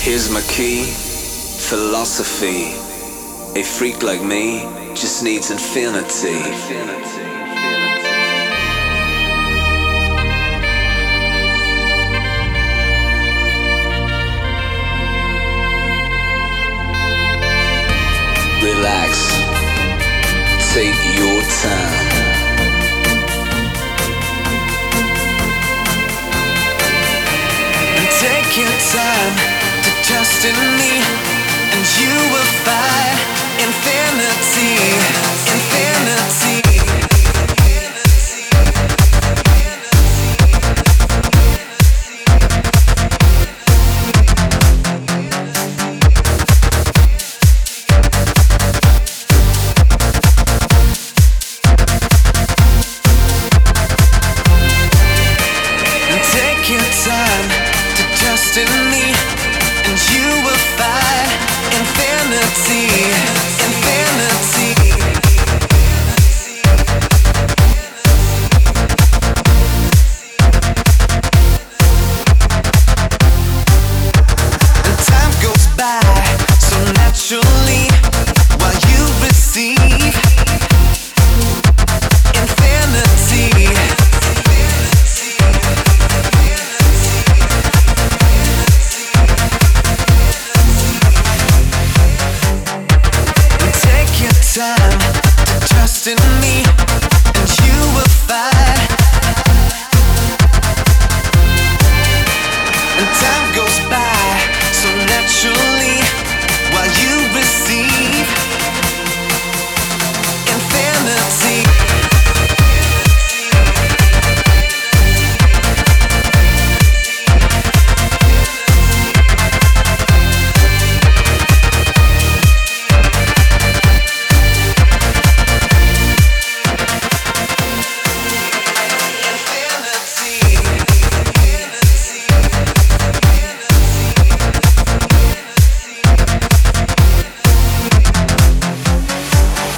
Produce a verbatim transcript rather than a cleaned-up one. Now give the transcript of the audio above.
Here's my key, philosophy. A freak like me just needs infinity. Relax, take your time. And take your time to trust in me, and you will find infinity, infinity.